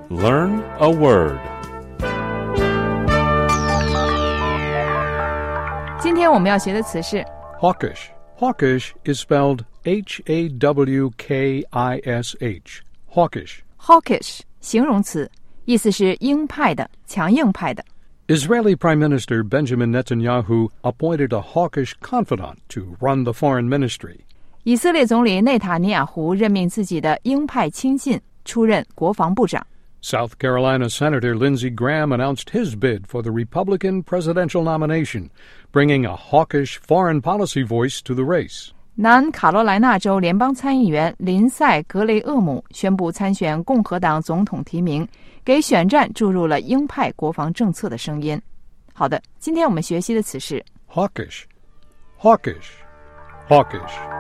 Learn a word. 今天我们要学的词是 Hawkish. Hawkish is spelled H-A-W-K-I-S-H. Hawkish. hawkish 形容词，意思是鹰派的、强硬派的。 Israeli Prime Minister Benjamin Netanyahu appointed a hawkish confidant to run the foreign ministry. 以色列总理内塔尼亚胡任命自己的鹰派亲信出任国防部长。 South Carolina Senator Lindsey Graham announced his bid for the Republican presidential nomination, bringing a hawkish foreign policy voice to the race. 南卡罗来纳州联邦参议员林赛·格雷厄姆宣布参选共和党总统提名，给选战注入了鹰派国防政策的声音。好的，今天我们学习的词是 Hawkish. Hawkish. Hawkish.